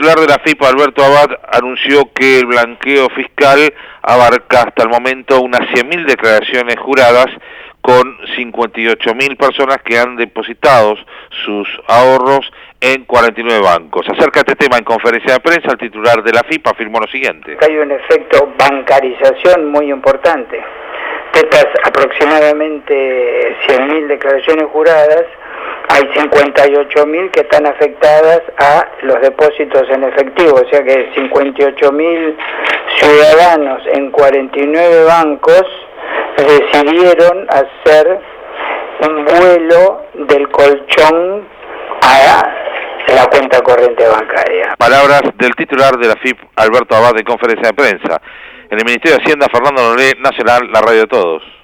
titular de la FIP, Alberto Abad, anunció que el blanqueo fiscal abarca hasta el momento unas 100.000 declaraciones juradas con 58.000 personas que han depositado sus ahorros en 49 bancos. Acerca de este tema en conferencia de prensa, el titular de la FIP afirmó lo siguiente. Hay un efecto bancarización muy importante. De estas aproximadamente 100.000 declaraciones juradas, hay 58.000 que están afectadas a los depósitos en efectivo, o sea que 58.000 ciudadanos en 49 bancos decidieron hacer un vuelo del colchón a la cuenta corriente bancaria. Palabras del titular de la FIP, Alberto Abad, en conferencia de prensa. En el Ministerio de Hacienda, Fernando Nolé, Nacional, la radio de todos.